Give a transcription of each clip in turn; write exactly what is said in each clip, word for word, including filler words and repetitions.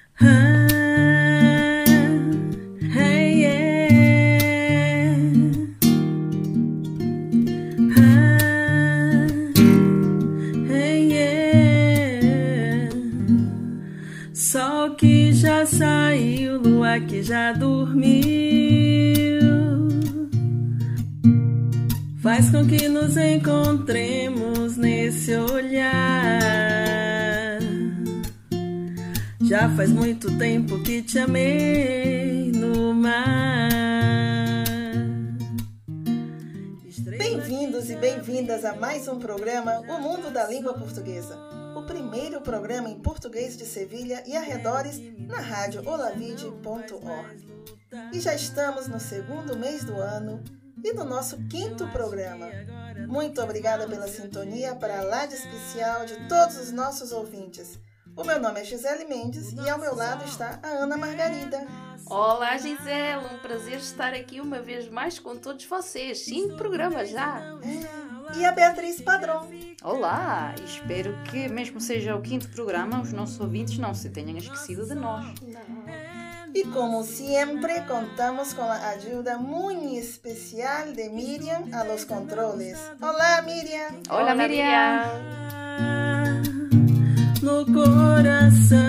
Sol que já saiu, lua que já dormiu, faz com que nos encontremos nesse olhar. Já faz muito tempo que te amei no mar. Bem-vindos e bem-vindas a mais um programa O Mundo da Língua Portuguesa, o primeiro programa em português de Sevilha e arredores na rádio olavide ponto org. E já estamos no segundo mês do ano e no nosso quinto programa. Muito obrigada pela sintonia para lá de especial de todos os nossos ouvintes. O meu nome é Gisele Mendes e ao meu lado está a Ana Margarida. Olá Gisele, um prazer estar aqui uma vez mais com todos vocês. Cinco programas já. É. E a Beatriz Padrão. Olá, espero que mesmo seja o quinto programa, os nossos ouvintes não se tenham esquecido de nós. Não. E como sempre, contamos com a ajuda muito especial de Miriam a los controles. Olá, Miriam. Olá, Olá Miriam. No coração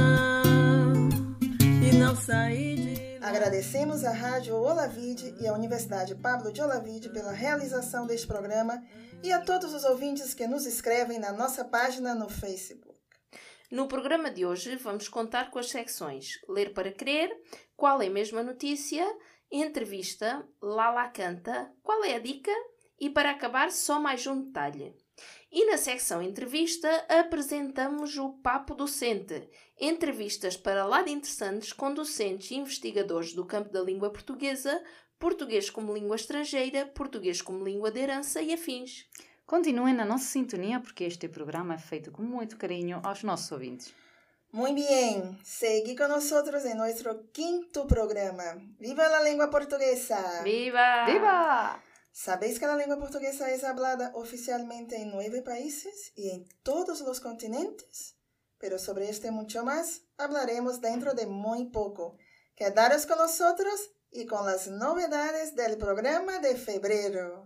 e não sair de... Agradecemos à Rádio Olavide e à Universidade Pablo de Olavide pela realização deste programa e a todos os ouvintes que nos escrevem na nossa página no Facebook. No programa de hoje vamos contar com as secções Ler para Crer, Qual é mesmo a notícia, Entrevista, Lala canta, Qual é a dica e para acabar só mais um detalhe. E na secção Entrevista apresentamos o Papo Docente, entrevistas para lá de interessantes com docentes e investigadores do campo da língua portuguesa, português como língua estrangeira, português como língua de herança e afins. Continuem na nossa sintonia porque este programa é feito com muito carinho aos nossos ouvintes. Muy bien, seguí con nosotros en nuestro quinto programa. ¡Viva la lengua portuguesa! Viva! Viva! ¿Sabéis que la lengua portuguesa es hablada oficialmente en nueve países y en todos los continentes? Pero sobre este mucho más hablaremos dentro de muy poco. Quedaros con nosotros y con las novedades del programa de febrero.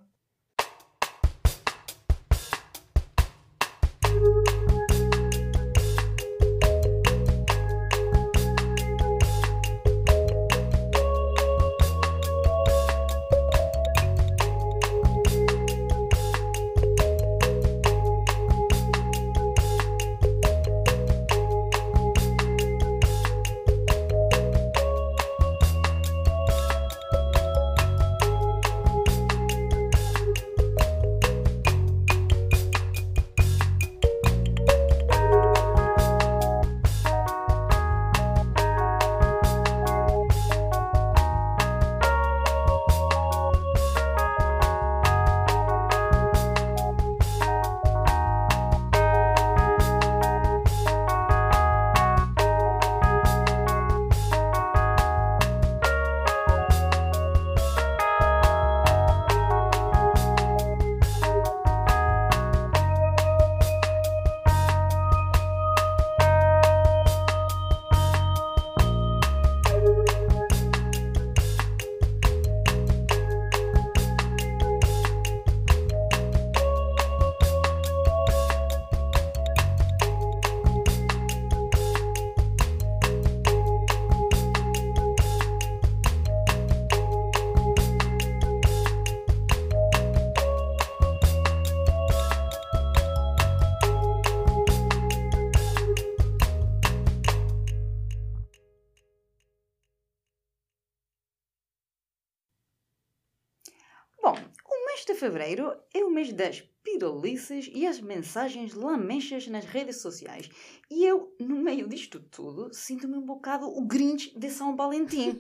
Este fevereiro é o mês das pirolices e as mensagens lamechas nas redes sociais. E eu, no meio disto tudo, sinto-me um bocado o Grinch de São Valentim.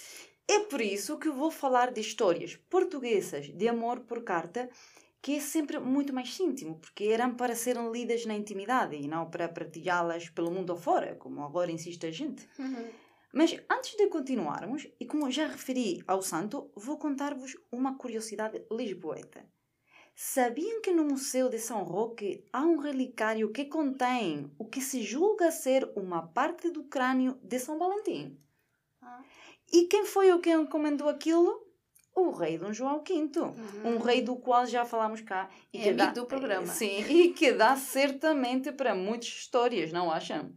É por isso que vou falar de histórias portuguesas de amor por carta, que é sempre muito mais íntimo, porque eram para serem lidas na intimidade e não para partilhá-las pelo mundo afora, como agora insiste a gente. Uhum. Mas antes de continuarmos, e como já referi ao santo, vou contar-vos uma curiosidade lisboeta. Sabiam que no Museu de São Roque há um relicário que contém o que se julga ser uma parte do crânio de São Valentim? Ah. E quem foi o que encomendou aquilo? O rei Dom João quinto. Uhum. Um rei do qual já falámos cá. E É que amigo dá, do programa. Sim, e que dá certamente para muitas histórias, não acham?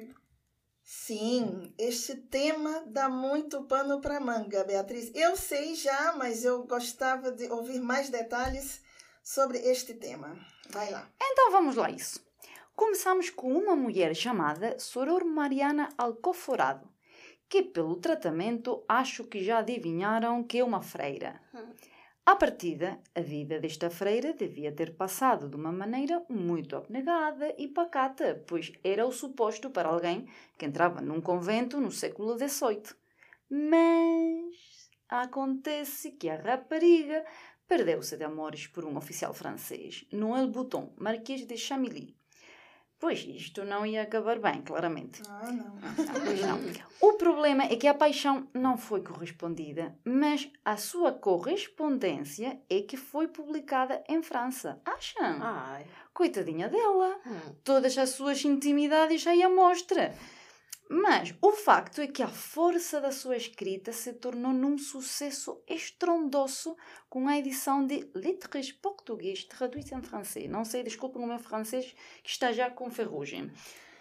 Sim, este tema dá muito pano para manga, Beatriz. Eu sei já, mas eu gostava de ouvir mais detalhes sobre este tema. Vai lá. Então vamos lá isso. Começamos com uma mulher chamada Soror Mariana Alcoforado, que pelo tratamento acho que já adivinharam que é uma freira. Hum. À partida, a vida desta freira devia ter passado de uma maneira muito abnegada e pacata, pois era o suposto para alguém que entrava num convento no século dezoito. Mas acontece que a rapariga perdeu-se de amores por um oficial francês, Noël Bouton, Marquês de Chamilly. Pois isto não ia acabar bem, claramente. Ah, não. Ah, pois não. O problema é que a paixão não foi correspondida, mas a sua correspondência é que foi publicada em França. Acham? Ai. Coitadinha dela. Hum. Todas as suas intimidades aí à mostra. Mas o facto é que a força da sua escrita se tornou num sucesso estrondoso com a edição de Lettres Português traduzidas em francês. Não sei, desculpem o meu francês que está já com ferrugem.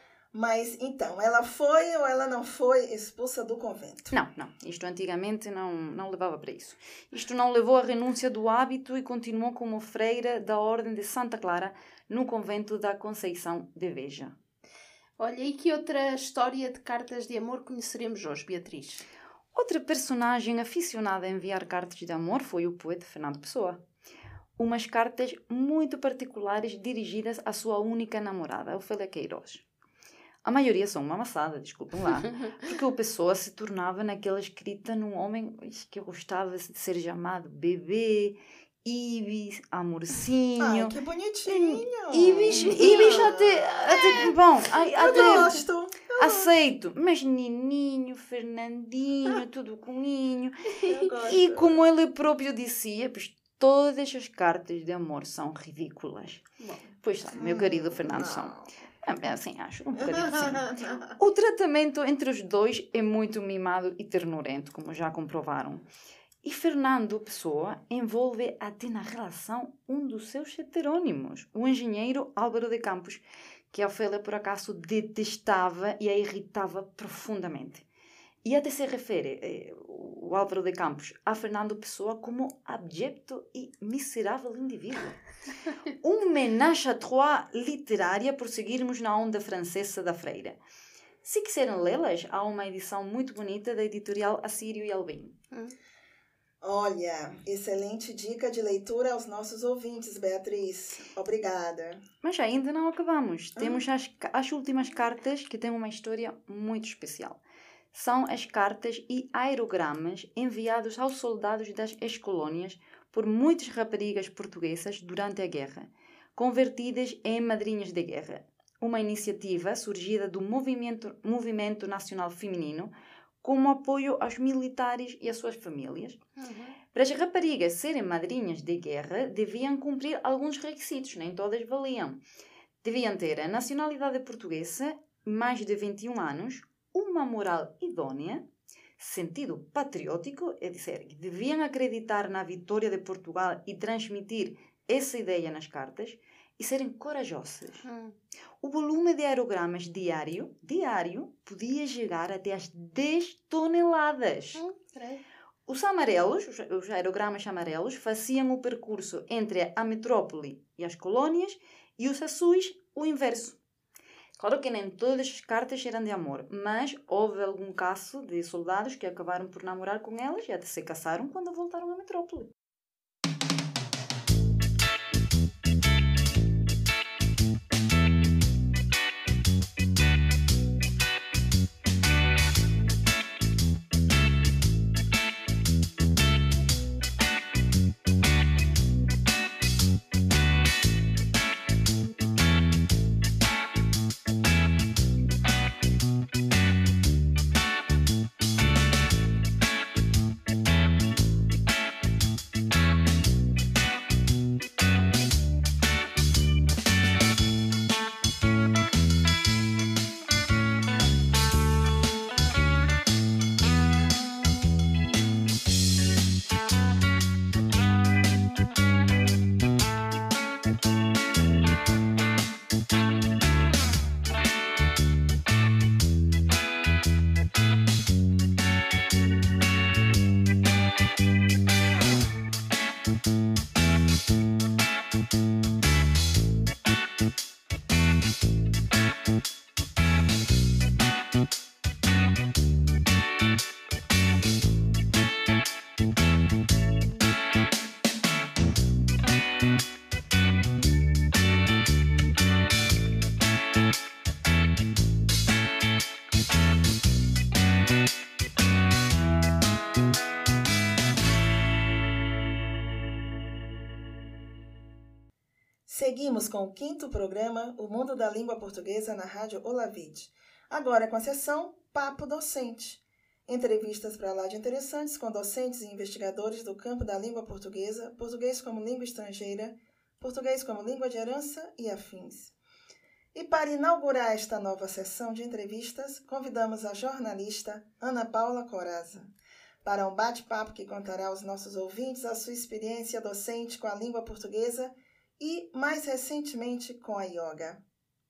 Mas então, ela foi ou ela não foi expulsa do convento? Não, não. Isto antigamente não, não levava para isso. Isto não levou à renúncia do hábito e continuou como freira da Ordem de Santa Clara no convento da Conceição de Veja. Olha, e que outra história de cartas de amor conheceremos hoje, Beatriz? Outra personagem aficionada a enviar cartas de amor foi o poeta Fernando Pessoa. Umas cartas muito particulares dirigidas à sua única namorada, Ofélia Queiroz. A maioria são uma amassada, desculpem lá, porque o Pessoa se tornava naquela escrita num homem que gostava de ser chamado bebê, Ibis, amorcinho. Ai, que bonitinho. Ibis, Ibis até, até bom, ai, Eu até gosto. aceito, mas Nininho, Fernandinho, tudo coninho. Eu gosto. E como ele próprio dizia, pois todas as cartas de amor são ridículas. Bom. Pois sabe, meu querido Fernando Não. são. É assim, acho, um bocadinho assim. O tratamento entre os dois é muito mimado e ternurento, como já comprovaram. E Fernando Pessoa envolve até na relação um dos seus heterônimos, o engenheiro Álvaro de Campos, que a Ofélia por acaso detestava e a irritava profundamente. E até se refere eh, o Álvaro de Campos a Fernando Pessoa como abjecto e miserável indivíduo. Um ménage à trois literária por seguirmos na onda francesa da freira. Se quiserem lê-las, há uma edição muito bonita da editorial Assírio e Albinho. Hum. Olha, excelente dica de leitura aos nossos ouvintes, Beatriz. Obrigada. Mas ainda não acabamos. Ah. Temos as, as últimas cartas que têm uma história muito especial. São as cartas e aerogramas enviados aos soldados das ex-colônias por muitas raparigas portuguesas durante a guerra, convertidas em madrinhas de guerra. Uma iniciativa surgida do movimento, movimento nacional feminino como apoio aos militares e às suas famílias. Uhum. Para as raparigas serem madrinhas de guerra, deviam cumprir alguns requisitos, nem todas valiam. Deviam ter a nacionalidade portuguesa, mais de vinte e um anos, uma moral idônea, sentido patriótico, é dizer, que deviam acreditar na vitória de Portugal e transmitir essa ideia nas cartas, e serem corajosas. Hum. O volume de aerogramas diário, diário podia chegar até às dez toneladas. Hum, peraí. Os amarelos, os, os aerogramas amarelos, faziam o percurso entre a metrópole e as colônias, e os azuis, o inverso. Claro que nem todas as cartas eram de amor, mas houve algum caso de soldados que acabaram por namorar com elas e até se casaram quando voltaram à metrópole. Seguimos com o quinto programa, O Mundo da Língua Portuguesa, na Rádio Olavide. Agora com a sessão Papo Docente. Entrevistas para lá de interessantes com docentes e investigadores do campo da língua portuguesa, português como língua estrangeira, português como língua de herança e afins. E para inaugurar esta nova sessão de entrevistas, convidamos a jornalista Ana Paula Corazza para um bate-papo que contará aos nossos ouvintes a sua experiência docente com a língua portuguesa e, mais recentemente, com a yoga.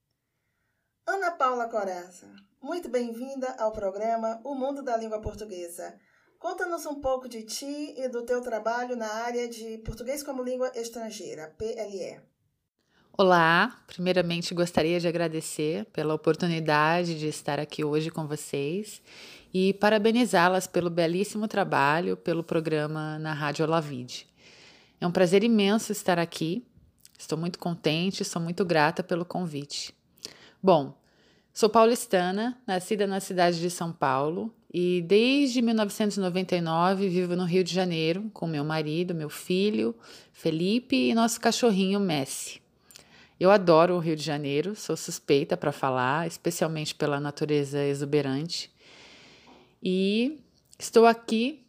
Ana Paula Corazza, muito bem-vinda ao programa O Mundo da Língua Portuguesa. Conta-nos um pouco de ti e do teu trabalho na área de Português como Língua Estrangeira, P L E. Olá, primeiramente gostaria de agradecer pela oportunidade de estar aqui hoje com vocês e parabenizá-las pelo belíssimo trabalho pelo programa na Rádio Olavide. É um prazer imenso estar aqui, estou muito contente, sou muito grata pelo convite. Bom, sou paulistana, nascida na cidade de São Paulo e desde mil novecentos e noventa e nove vivo no Rio de Janeiro com meu marido, meu filho, Felipe e nosso cachorrinho Messi. Eu adoro o Rio de Janeiro, sou suspeita para falar, especialmente pela natureza exuberante. E estou aqui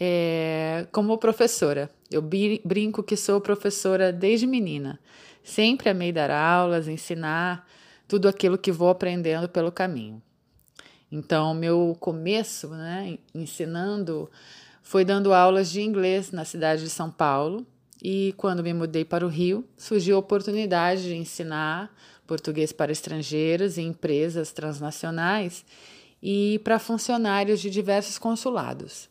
é, como professora. Eu brinco que sou professora desde menina. Sempre amei dar aulas, ensinar tudo aquilo que vou aprendendo pelo caminho. Então, meu começo, né, ensinando, foi dando aulas de inglês na cidade de São Paulo. E quando me mudei para o Rio, surgiu a oportunidade de ensinar português para estrangeiros e empresas transnacionais e para funcionários de diversos consulados.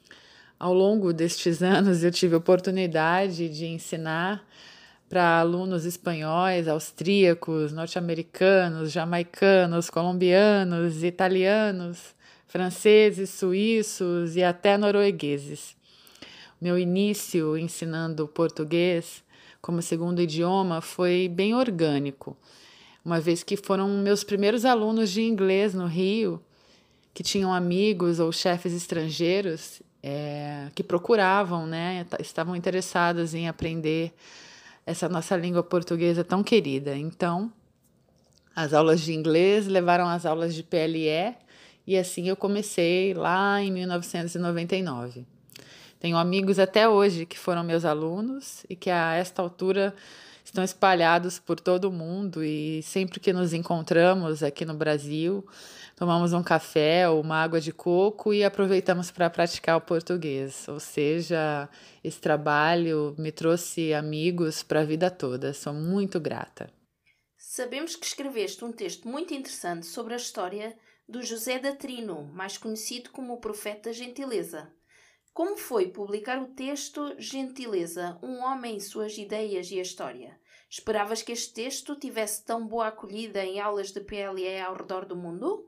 Ao longo destes anos, eu tive a oportunidade de ensinar para alunos espanhóis, austríacos, norte-americanos, jamaicanos, colombianos, italianos, franceses, suíços e até noruegueses. Meu início ensinando português como segundo idioma foi bem orgânico, uma vez que foram meus primeiros alunos de inglês no Rio, que tinham amigos ou chefes estrangeiros é, que procuravam, né, estavam interessados em aprender essa nossa língua portuguesa tão querida. Então, as aulas de inglês levaram às aulas de P L E e assim eu comecei lá em mil novecentos e noventa e nove. Tenho amigos até hoje que foram meus alunos e que a esta altura estão espalhados por todo o mundo e sempre que nos encontramos aqui no Brasil, tomamos um café ou uma água de coco e aproveitamos para praticar o português. Ou seja, esse trabalho me trouxe amigos para a vida toda. Sou muito grata. Sabemos que escreveste um texto muito interessante sobre a história do José da Trino, mais conhecido como o Profeta da Gentileza. Como foi publicar o texto Gentileza, um homem, suas ideias e a história? Esperavas que este texto tivesse tão boa acolhida em aulas de P L E ao redor do mundo?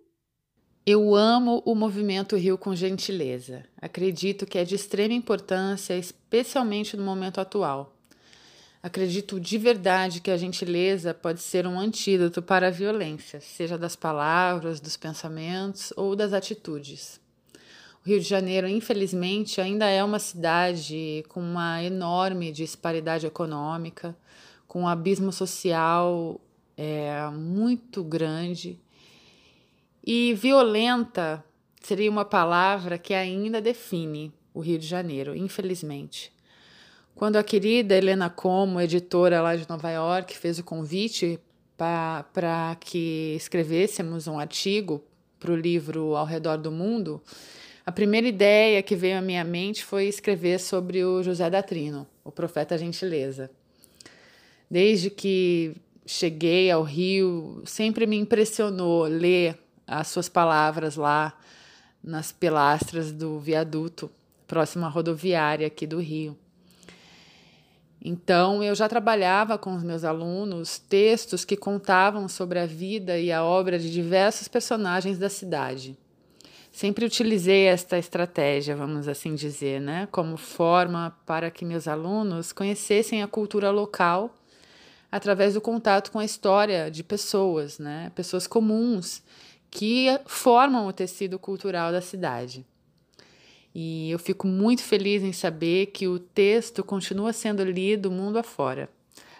Eu amo o movimento Rio com Gentileza. Acredito que é de extrema importância, especialmente no momento atual. Acredito de verdade que a gentileza pode ser um antídoto para a violência, seja das palavras, dos pensamentos ou das atitudes. O Rio de Janeiro, infelizmente, ainda é uma cidade com uma enorme disparidade econômica, com um abismo social é, muito grande. E violenta seria uma palavra que ainda define o Rio de Janeiro, infelizmente. Quando a querida Helena Como, editora lá de Nova York, fez o convite para que escrevêssemos um artigo para o livro Ao Redor do Mundo, a primeira ideia que veio à minha mente foi escrever sobre o José da Trino, o Profeta da Gentileza. Desde que cheguei ao Rio, sempre me impressionou ler as suas palavras lá nas pilastras do viaduto, próximo à rodoviária aqui do Rio. Então, eu já trabalhava com os meus alunos textos que contavam sobre a vida e a obra de diversos personagens da cidade. Sempre utilizei esta estratégia, vamos assim dizer, né, como forma para que meus alunos conhecessem a cultura local através do contato com a história de pessoas, né, pessoas comuns que formam o tecido cultural da cidade. E eu fico muito feliz em saber que o texto continua sendo lido mundo afora.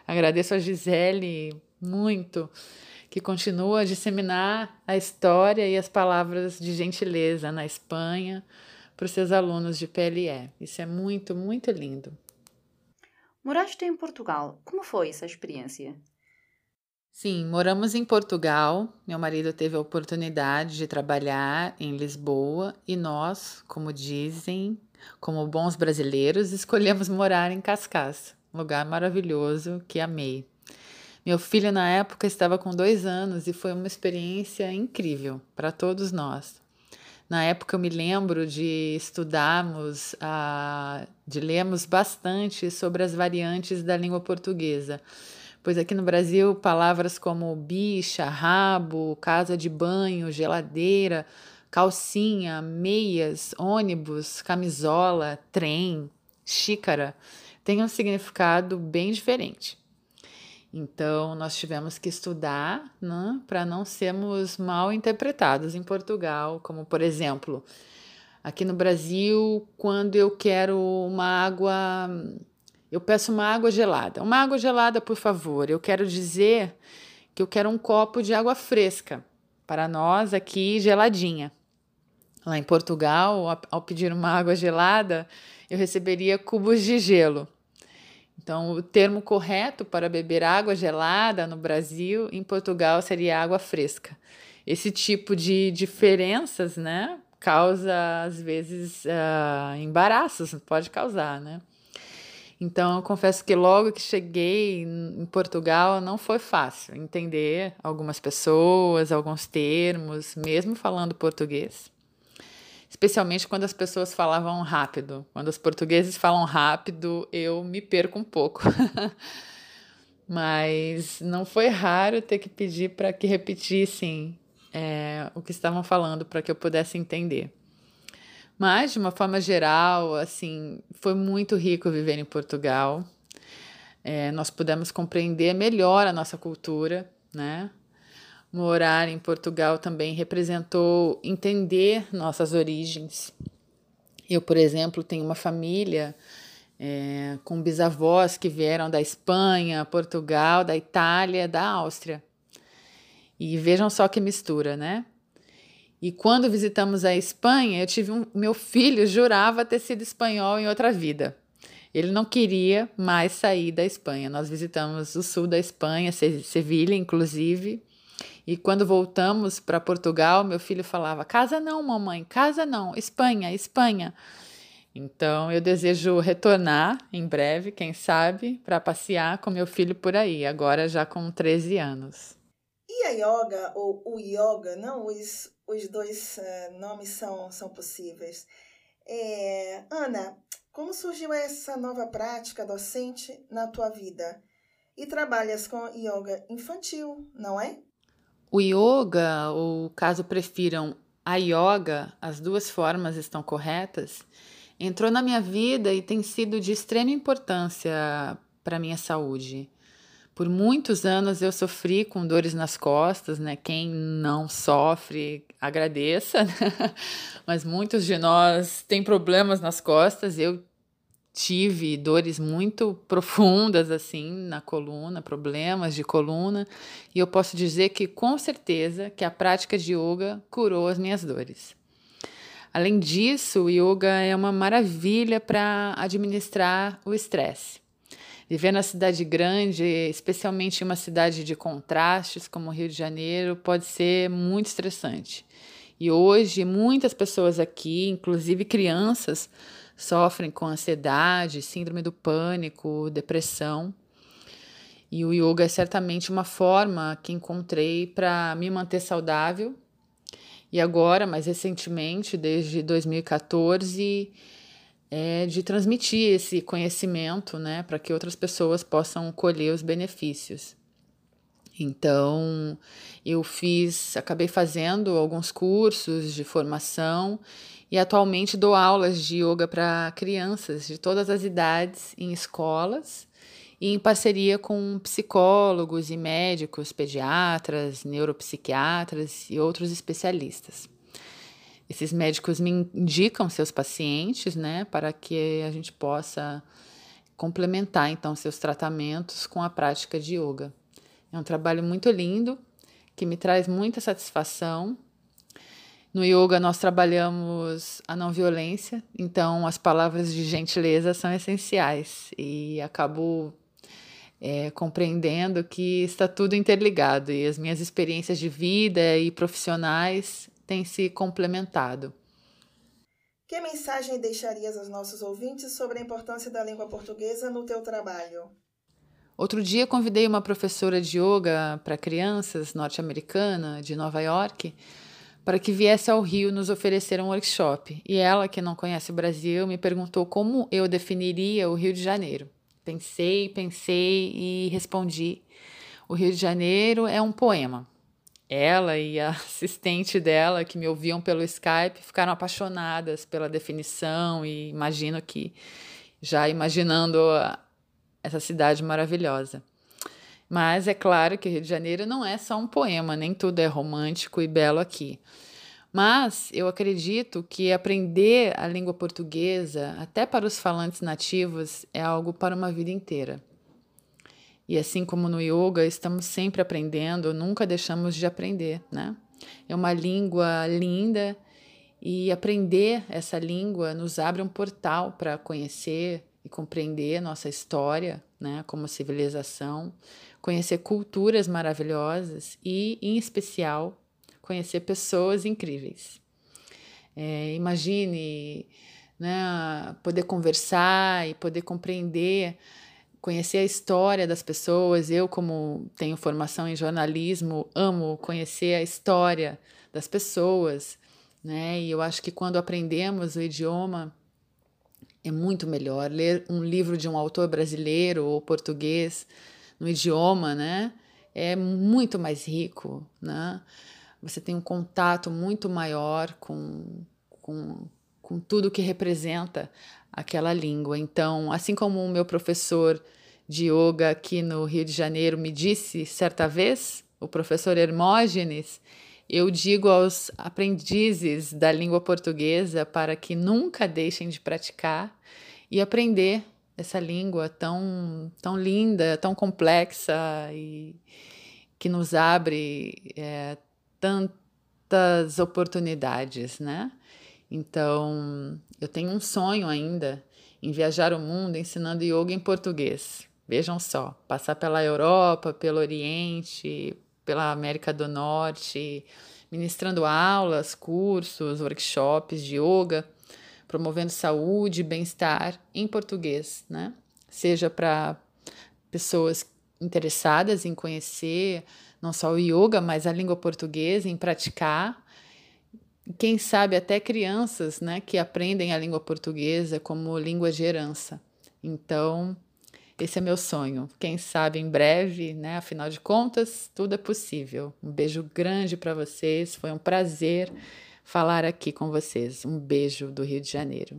Agradeço a Gisele muito, que continua a disseminar a história e as palavras de gentileza na Espanha para os seus alunos de P L E. Isso é muito, muito lindo. Moraste em Portugal. Como foi essa experiência? Sim, moramos em Portugal. Meu marido teve a oportunidade de trabalhar em Lisboa e nós, como dizem, como bons brasileiros, escolhemos morar em Cascais, um lugar maravilhoso que amei. Meu filho, na época, estava com dois anos e foi uma experiência incrível para todos nós. Na época, eu me lembro de estudarmos, uh, de lermos bastante sobre as variantes da língua portuguesa, pois aqui no Brasil, palavras como bicha, rabo, casa de banho, geladeira, calcinha, meias, ônibus, camisola, trem, xícara, têm um significado bem diferente. Então, nós tivemos que estudar, né, para não sermos mal interpretados em Portugal, como, por exemplo, aqui no Brasil, quando eu quero uma água, eu peço uma água gelada. Uma água gelada, por favor. Eu quero dizer que eu quero um copo de água fresca, para nós aqui, geladinha. Lá em Portugal, ao pedir uma água gelada, eu receberia cubos de gelo. Então, o termo correto para beber água gelada no Brasil, em Portugal, seria água fresca. Esse tipo de diferenças, né, causa, às vezes, uh, embaraços, pode causar, né? Então, eu confesso que logo que cheguei em Portugal, não foi fácil entender algumas pessoas, alguns termos, mesmo falando português. Especialmente quando as pessoas falavam rápido. Quando os portugueses falam rápido, eu me perco um pouco. Mas não foi raro ter que pedir para que repetissem é, o que estavam falando para que eu pudesse entender. Mas, de uma forma geral, assim, foi muito rico viver em Portugal. É, nós pudemos compreender melhor a nossa cultura, né? Morar em Portugal também representou entender nossas origens. Eu, por exemplo, tenho uma família é, com bisavós que vieram da Espanha, Portugal, da Itália, da Áustria. E vejam só que mistura, né? E quando visitamos a Espanha, eu tive um, meu filho jurava ter sido espanhol em outra vida. Ele não queria mais sair da Espanha. Nós visitamos o sul da Espanha, Sevilha, inclusive. E quando voltamos para Portugal, meu filho falava, casa não, mamãe, casa não, Espanha, Espanha. Então, eu desejo retornar em breve, quem sabe, para passear com meu filho por aí, agora já com treze anos. E a yoga, ou o yoga, não? Os, os dois uh, nomes são, são possíveis. É, Ana, como surgiu essa nova prática docente na tua vida? E trabalhas com yoga infantil, não é? O yoga, ou caso prefiram a yoga, as duas formas estão corretas, entrou na minha vida e tem sido de extrema importância para a minha saúde. Por muitos anos eu sofri com dores nas costas, né? Quem não sofre, agradeça, né? Mas muitos de nós têm problemas nas costas. Eu tive dores muito profundas, assim, na coluna, problemas de coluna, e eu posso dizer que, com certeza, que a prática de yoga curou as minhas dores. Além disso, o yoga é uma maravilha para administrar o estresse. Viver na cidade grande, especialmente em uma cidade de contrastes como o Rio de Janeiro, pode ser muito estressante. E hoje, muitas pessoas aqui, inclusive crianças, sofrem com ansiedade, síndrome do pânico, depressão. E o yoga é certamente uma forma que encontrei para me manter saudável. E agora, mais recentemente, desde dois mil e catorze, é de transmitir esse conhecimento, né, para que outras pessoas possam colher os benefícios. Então, eu fiz, acabei fazendo alguns cursos de formação e atualmente dou aulas de yoga para crianças de todas as idades em escolas e em parceria com psicólogos e médicos, pediatras, neuropsiquiatras e outros especialistas. Esses médicos me indicam seus pacientes, né, para que a gente possa complementar então seus tratamentos com a prática de yoga. É um trabalho muito lindo, que me traz muita satisfação. No yoga nós trabalhamos a não violência, então as palavras de gentileza são essenciais e acabo é, compreendendo que está tudo interligado e as minhas experiências de vida e profissionais têm se complementado. Que mensagem deixarias aos nossos ouvintes sobre a importância da língua portuguesa no teu trabalho? Outro dia convidei uma professora de yoga para crianças norte-americana de Nova York para que viesse ao Rio nos oferecer um workshop. E ela, que não conhece o Brasil, me perguntou como eu definiria o Rio de Janeiro. Pensei, pensei e respondi: o Rio de Janeiro é um poema. Ela e a assistente dela, que me ouviam pelo Skype, ficaram apaixonadas pela definição e imagino que já imaginando a, essa cidade maravilhosa. Mas é claro que o Rio de Janeiro não é só um poema, nem tudo é romântico e belo aqui. Mas eu acredito que aprender a língua portuguesa, até para os falantes nativos, é algo para uma vida inteira. E assim como no yoga, estamos sempre aprendendo, nunca deixamos de aprender, né? É uma língua linda e aprender essa língua nos abre um portal para conhecer e compreender nossa história, né, como civilização, conhecer culturas maravilhosas e, em especial, conhecer pessoas incríveis. É, imagine, né, poder conversar e poder compreender, conhecer a história das pessoas. Eu, como tenho formação em jornalismo, amo conhecer a história das pessoas, né? E eu acho que quando aprendemos o idioma é muito melhor. Ler um livro de um autor brasileiro ou português no idioma, né, é muito mais rico, né? Você tem um contato muito maior com, com, com tudo que representa aquela língua. Então, assim como o meu professor de yoga aqui no Rio de Janeiro me disse certa vez, o professor Hermógenes, eu digo aos aprendizes da língua portuguesa para que nunca deixem de praticar e aprender essa língua tão, tão linda, tão complexa e que nos abre é, tantas oportunidades, né? Então, eu tenho um sonho ainda em viajar o mundo ensinando yoga em português. Vejam só, passar pela Europa, pelo Oriente, pela América do Norte, ministrando aulas, cursos, workshops de yoga, promovendo saúde e bem-estar em português, né? Seja para pessoas interessadas em conhecer não só o yoga, mas a língua portuguesa, em praticar. Quem sabe até crianças, né, que aprendem a língua portuguesa como língua de herança. Então, esse é meu sonho. Quem sabe em breve, né? Afinal de contas, tudo é possível. Um beijo grande para vocês. Foi um prazer falar aqui com vocês. Um beijo do Rio de Janeiro.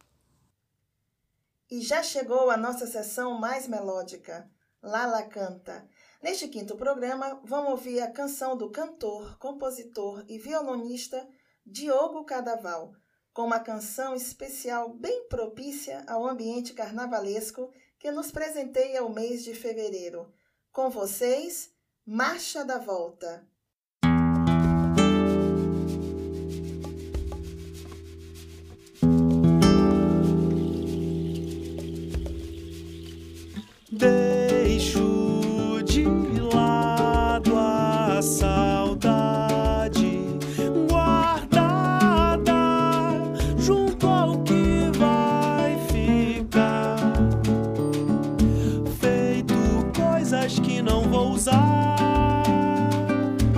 E já chegou a nossa sessão mais melódica, Lala Canta. Neste quinto programa, vamos ouvir a canção do cantor, compositor e violonista Diogo Cadaval, com uma canção especial bem propícia ao ambiente carnavalesco que nos presenteia o mês de fevereiro. Com vocês, Marcha da Volta. Deixo de lado a saudade guardada junto ao que vai ficar, feito coisas que não vou usar,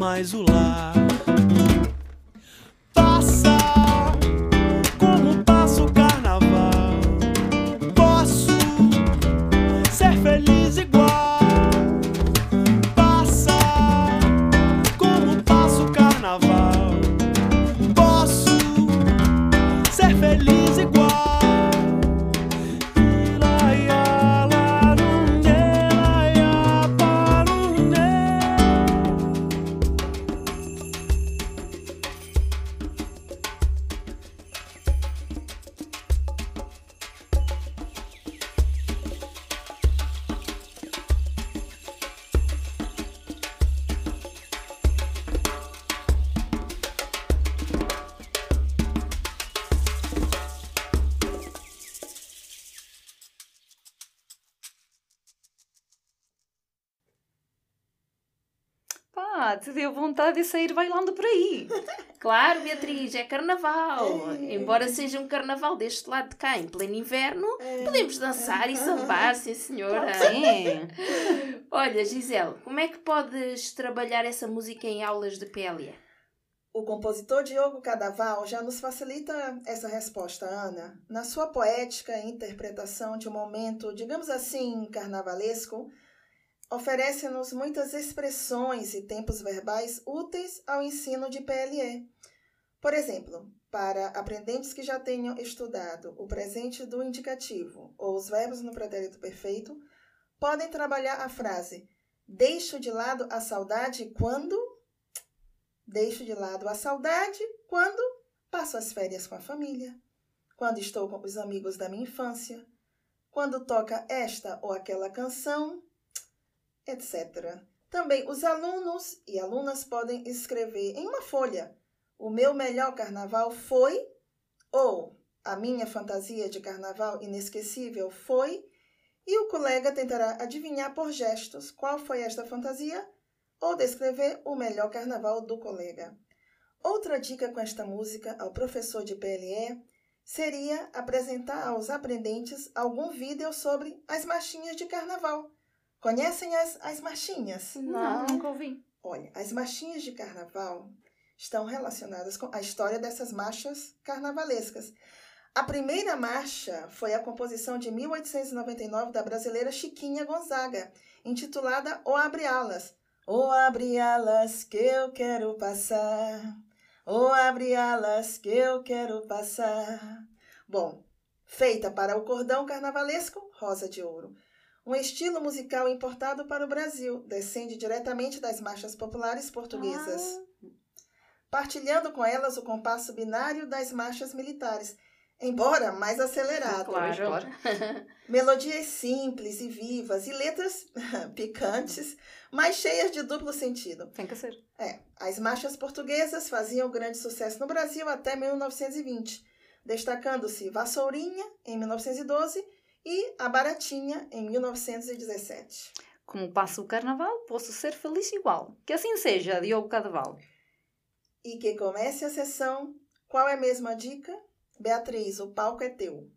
mais o lar. Passa como passa o carnaval. Posso ser feliz igual. Passa como passa o carnaval. Posso ser feliz igual. Pá, te deu vontade de sair bailando por aí. Claro, Beatriz, é carnaval. Embora seja um carnaval deste lado de cá, em pleno inverno, podemos dançar e sambar, sim senhora. Sim. Olha, Gisele, como é que podes trabalhar essa música em aulas de P L E? O compositor Diogo Cadaval já nos facilita essa resposta, Ana. Na sua poética e interpretação de um momento, digamos assim, carnavalesco, oferece-nos muitas expressões e tempos verbais úteis ao ensino de P L E. Por exemplo, para aprendentes que já tenham estudado o presente do indicativo ou os verbos no pretérito perfeito, podem trabalhar a frase deixo de lado a saudade quando... Deixo de lado a saudade quando passo as férias com a família, quando estou com os amigos da minha infância, quando toca esta ou aquela canção, etcétera. Também os alunos e alunas podem escrever em uma folha: o meu melhor carnaval foi, ou a minha fantasia de carnaval inesquecível foi, e o colega tentará adivinhar por gestos qual foi esta fantasia ou descrever o melhor carnaval do colega. Outra dica com esta música ao professor de P L E seria apresentar aos aprendentes algum vídeo sobre as marchinhas de carnaval. Conhecem as, as marchinhas? Não, nunca ouvi. Olha, as marchinhas de carnaval estão relacionadas com a história dessas marchas carnavalescas. A primeira marcha foi a composição de mil oitocentos e noventa e nove da brasileira Chiquinha Gonzaga, intitulada O Abre Alas. O abre alas que eu quero passar, o abre alas que eu quero passar. Bom, feita para o cordão carnavalesco Rosa de Ouro. Um estilo musical importado para o Brasil, descende diretamente das marchas populares portuguesas, ah. partilhando com elas o compasso binário das marchas militares, embora mais acelerado. Claro, claro. Melodias simples e vivas e letras picantes, mas cheias de duplo sentido. Tem que ser. É, as marchas portuguesas faziam grande sucesso no Brasil até mil novecentos e vinte, destacando-se Vassourinha, em mil novecentos e doze, e A Baratinha, em mil novecentos e dezessete. Como passa o carnaval, posso ser feliz igual. Que assim seja, Diogo Cadaval. E que comece a sessão. Qual é mesmo a dica? Beatriz, o palco é teu.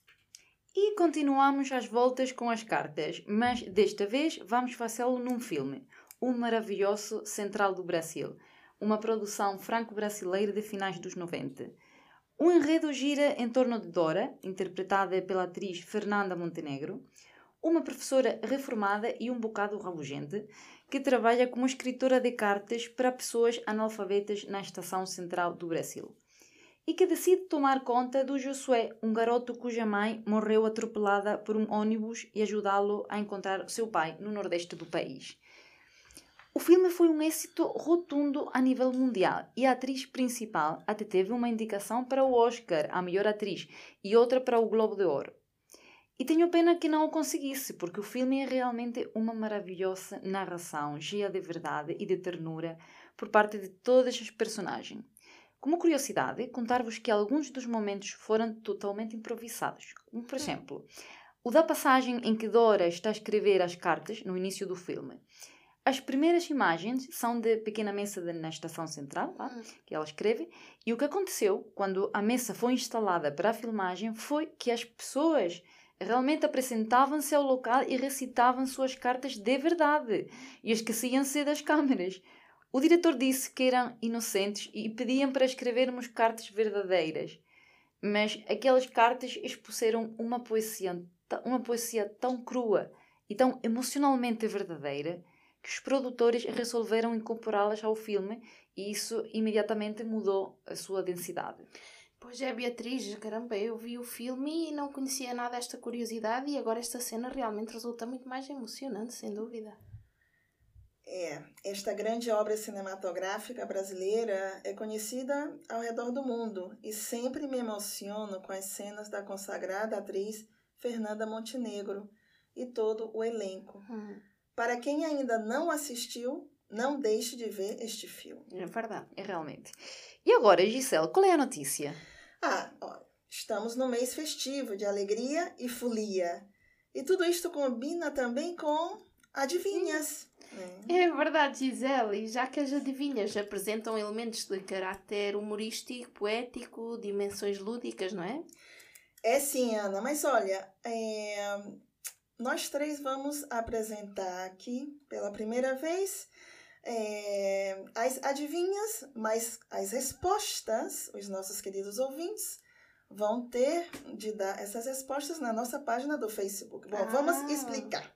E continuamos às voltas com as cartas, mas desta vez vamos fazê-lo num filme, O Maravilhoso Central do Brasil, uma produção franco-brasileira de finais dos noventa. O enredo gira em torno de Dora, interpretada pela atriz Fernanda Montenegro, uma professora reformada e um bocado rabugente, que trabalha como escritora de cartas para pessoas analfabetas na Estação Central do Brasil, e que decide tomar conta do Josué, um garoto cuja mãe morreu atropelada por um ônibus, e ajudá-lo a encontrar seu pai no nordeste do país. O filme foi um êxito rotundo a nível mundial e a atriz principal até teve uma indicação para o Oscar, a melhor atriz, e outra para o Globo de Ouro. E tenho pena que não o conseguisse, porque o filme é realmente uma maravilhosa narração, cheia de verdade e de ternura por parte de todas as personagens. Como curiosidade, contar-vos que alguns dos momentos foram totalmente improvisados. Como, por exemplo, o da passagem em que Dora está a escrever as cartas no início do filme. As primeiras imagens são de pequena mesa na estação central, tá? Que ela escreve, e o que aconteceu quando a mesa foi instalada para a filmagem foi que as pessoas realmente apresentavam-se ao local e recitavam suas cartas de verdade e esqueciam-se das câmeras. O diretor disse que eram inocentes e pediam para escrevermos cartas verdadeiras. Mas aquelas cartas expuseram uma poesia, uma poesia tão crua e tão emocionalmente verdadeira que os produtores resolveram incorporá-las ao filme e isso imediatamente mudou a sua densidade. Pois é, Beatriz, caramba, eu vi o filme e não conhecia nada desta curiosidade e agora esta cena realmente resulta muito mais emocionante, sem dúvida. É, esta grande obra cinematográfica brasileira é conhecida ao redor do mundo e sempre me emociono com as cenas da consagrada atriz Fernanda Montenegro e todo o elenco. Hum. Para quem ainda não assistiu, não deixe de ver este filme. É verdade. É realmente. E agora, Gisele, qual é a notícia? Ah, olha, estamos no mês festivo de alegria e folia. E tudo isto combina também com adivinhas. É verdade, Gisele, e já que as adivinhas apresentam elementos de caráter humorístico, poético, dimensões lúdicas, não é? É sim, Ana, mas olha, é... nós três vamos apresentar aqui pela primeira vez é... as adivinhas, mas as respostas, os nossos queridos ouvintes vão ter de dar essas respostas na nossa página do Facebook. Bom, Ah. vamos explicar.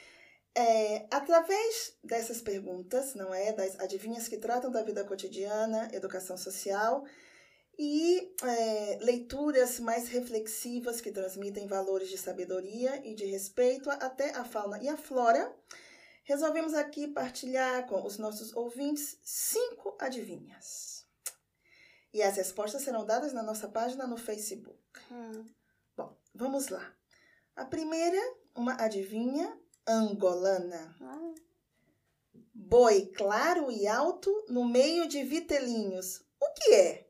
É, através dessas perguntas, não é, das adivinhas que tratam da vida cotidiana, educação social e é, leituras mais reflexivas que transmitem valores de sabedoria e de respeito até a fauna e a flora, resolvemos aqui partilhar com os nossos ouvintes cinco adivinhas. E as respostas serão dadas na nossa página no Facebook. Hum. Bom, vamos lá. A primeira, uma adivinha angolana. Ah. Boi claro e alto no meio de vitelinhos. O que é?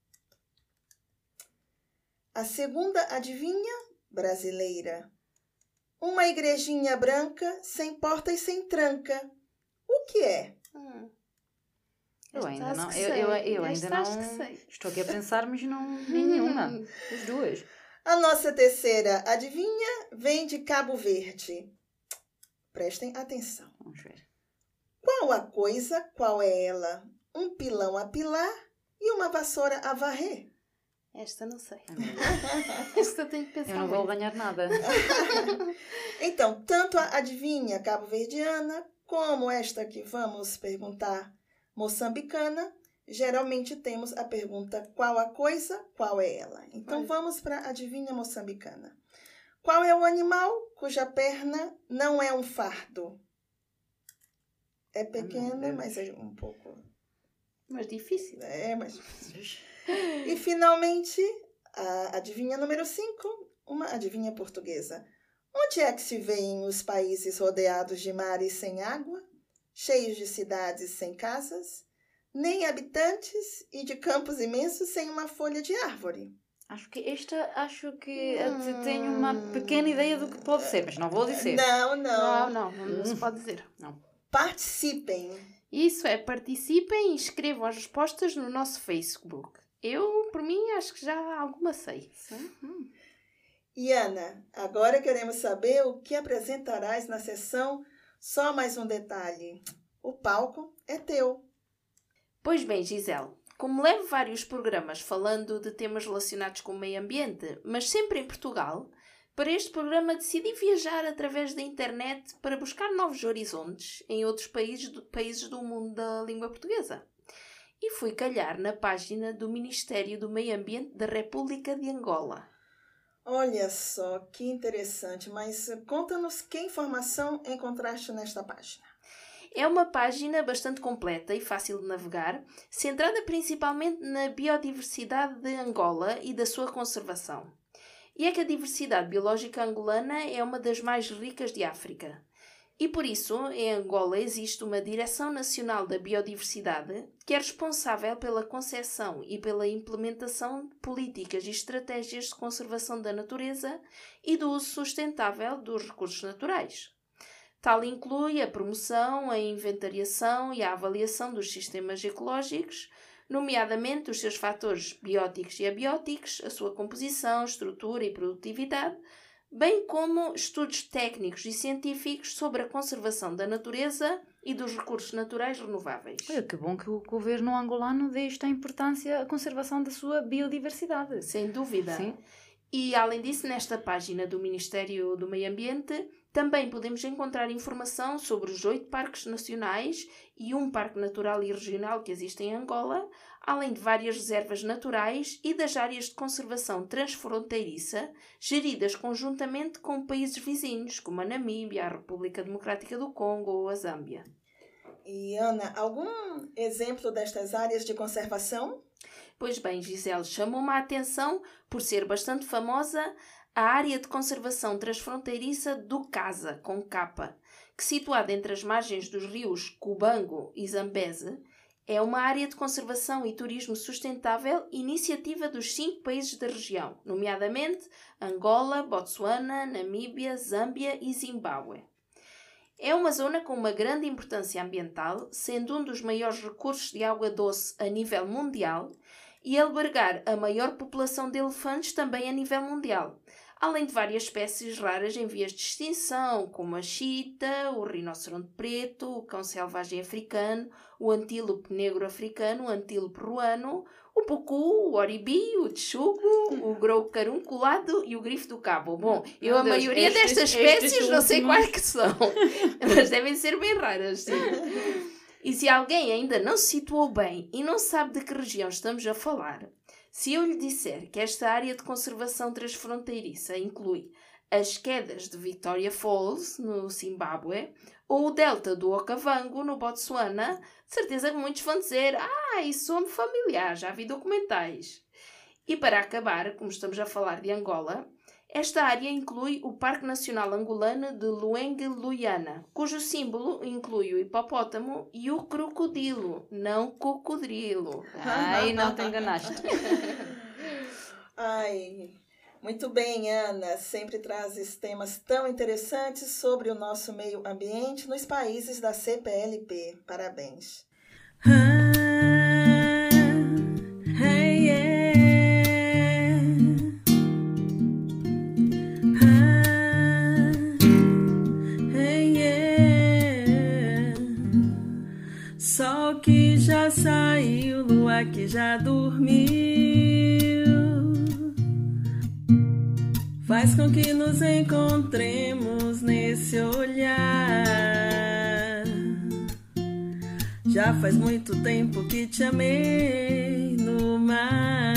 A segunda adivinha brasileira. Uma igrejinha branca, sem porta e sem tranca. O que é? Hum. Eu Esta ainda acho não. que Eu, sei. eu, eu Esta ainda acho não. que sei. Estou aqui a pensar, mas não nenhuma. As duas. A nossa terceira adivinha vem de Cabo Verde. Prestem atenção. Vamos ver. Qual a coisa, qual é ela? Um pilão a pilar e uma vassoura a varrer. Esta não sei. Ah, não. Esta tenho que pensar Eu não vou muito. ganhar nada. Então, tanto a adivinha cabo-verdiana como esta que vamos perguntar moçambicana, geralmente temos a pergunta qual a coisa, qual é ela. Então, Olha. vamos para a adivinha moçambicana. Qual é o animal cuja perna não é um fardo? É pequena, Deus. mas é um pouco... Mas difícil. É, mas... E, finalmente, a adivinha número cinco, uma adivinha portuguesa. Onde é que se veem os países rodeados de mares sem água, cheios de cidades sem casas, nem habitantes e de campos imensos sem uma folha de árvore? Acho que esta, acho que hum. tenho uma pequena ideia do que pode ser, mas não vou dizer. Não, Não, não. não, não se pode dizer. Não. Participem. Isso é, participem e escrevam as respostas no nosso Facebook. Eu, por mim, acho que já alguma sei. Hum. E Ana, agora queremos saber o que apresentarás na sessão Só Mais Um Detalhe. O palco é teu. Pois bem, Gisele, como levo vários programas falando de temas relacionados com o meio ambiente, mas sempre em Portugal, para este programa decidi viajar através da internet para buscar novos horizontes em outros países do, países do mundo da língua portuguesa. E fui calhar na página do Ministério do Meio Ambiente da República de Angola. Olha só, que interessante, mas conta-nos que informação encontraste nesta página. É uma página bastante completa e fácil de navegar, centrada principalmente na biodiversidade de Angola e da sua conservação. E é que a diversidade biológica angolana é uma das mais ricas de África. E por isso, em Angola existe uma Direção Nacional da Biodiversidade que é responsável pela concepção e pela implementação de políticas e estratégias de conservação da natureza e do uso sustentável dos recursos naturais. Tal inclui a promoção, a inventariação e a avaliação dos sistemas ecológicos, nomeadamente os seus fatores bióticos e abióticos, a sua composição, estrutura e produtividade, bem como estudos técnicos e científicos sobre a conservação da natureza e dos recursos naturais renováveis. Olha, que bom que o governo angolano dê esta importância à conservação da sua biodiversidade. Sem dúvida. Sim. E, além disso, nesta página do Ministério do Meio Ambiente, também podemos encontrar informação sobre os oito parques nacionais e um parque natural e regional que existe em Angola, além de várias reservas naturais e das áreas de conservação transfronteiriça, geridas conjuntamente com países vizinhos, como a Namíbia, a República Democrática do Congo ou a Zâmbia. E, Ana, algum exemplo destas áreas de conservação? Pois bem, Gisele, chamou-me a atenção por ser bastante famosa a área de conservação transfronteiriça do Casa, com capa, que, situada entre as margens dos rios Cubango e Zambeze, é uma área de conservação e turismo sustentável iniciativa dos cinco países da região, nomeadamente Angola, Botsuana, Namíbia, Zâmbia e Zimbábue. É uma zona com uma grande importância ambiental, sendo um dos maiores recursos de água doce a nível mundial e albergar a maior população de elefantes também a nível mundial, além de várias espécies raras em vias de extinção, como a chita, o rinoceronte preto, o cão selvagem africano, o antílope negro africano, o antílope ruano, o pucu, o oribi, o tchugo, o grou carunculado e o grifo do cabo. Bom, eu Meu a Deus, maioria estes- destas estes espécies não sei últimos. quais que são, mas devem ser bem raras, sim. E se alguém ainda não se situou bem e não sabe de que região estamos a falar, se eu lhe disser que esta área de conservação transfronteiriça inclui as quedas de Victoria Falls, no Zimbábue, ou o delta do Okavango, no Botsuana, de certeza que muitos vão dizer «Ah, isso sou-me familiar, já vi documentais». E para acabar, como estamos a falar de Angola, esta área inclui o Parque Nacional Angolano de Luengue-Luyana, cujo símbolo inclui o hipopótamo e o crocodilo, não cocodrilo. Ai, não te enganaste. Ai, muito bem, Ana. Sempre trazes temas tão interessantes sobre o nosso meio ambiente nos países da C P L P. Parabéns. Ah, hey, yeah. Ah, hey, yeah. Sol que já saiu, lua que já dormiu, faz com que nos encontremos nesse olhar. Já faz muito tempo que te amei no mar.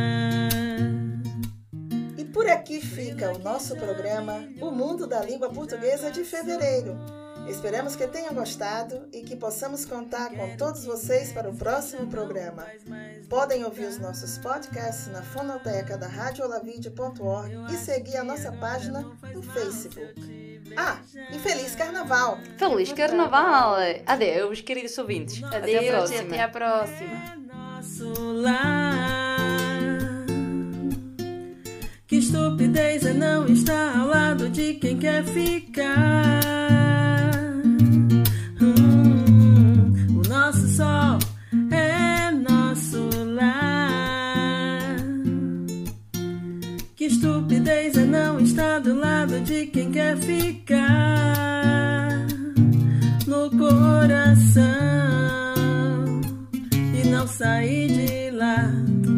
E por aqui fica o nosso programa O Mundo da Língua Portuguesa de fevereiro. Esperamos que tenham gostado e que possamos contar com todos vocês para o próximo programa. Podem ouvir os nossos podcasts na fonoteca da rádio olavide ponto org e seguir a nossa página no Facebook. Ah, e Feliz Carnaval! Feliz Carnaval! Adeus, queridos ouvintes. Até a Adeus e próxima. até à próxima. Nosso lar. Que estupidez é não estar ao lado de quem quer ficar. Hum, o nosso sol é nosso lar. Que estupidez é não estar do lado de quem quer ficar no coração e não sair de lá.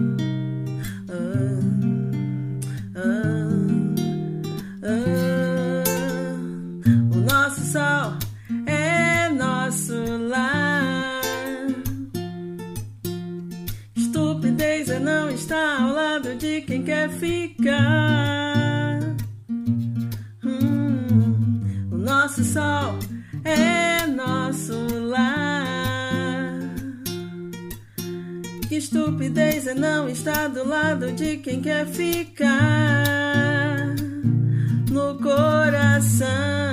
Ah, ah, ah. O nosso sol é nosso lar. Estupidez é não estar ao lado de quem quer ficar. Hum, o nosso sol é nosso lar. Que estupidez é não estar do lado de quem quer ficar no coração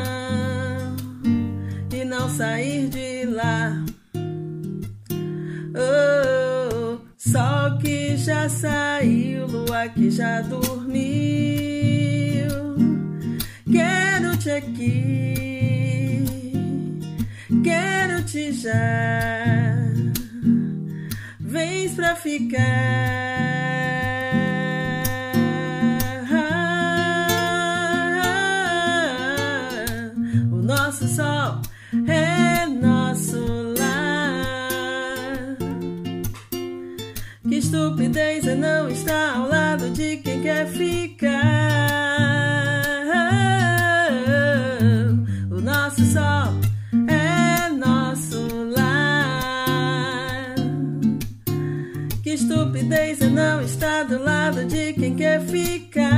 e não sair de lá. Oh, sol que já saiu, lua que já dormiu, quero-te aqui, quero-te já, vens pra ficar. nosso sol é nosso lar. Que estupidez é não estar ao lado de quem quer ficar. O nosso sol é nosso lar. Que estupidez é não estar do lado de quem quer ficar.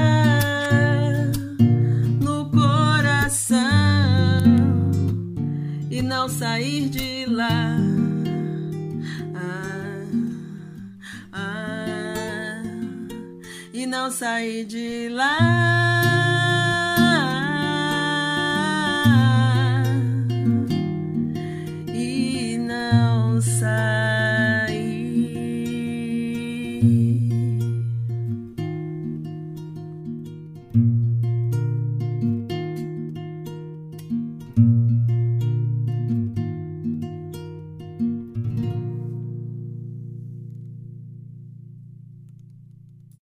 No coração e não sair de lá. Ah, ah, e não sair de lá.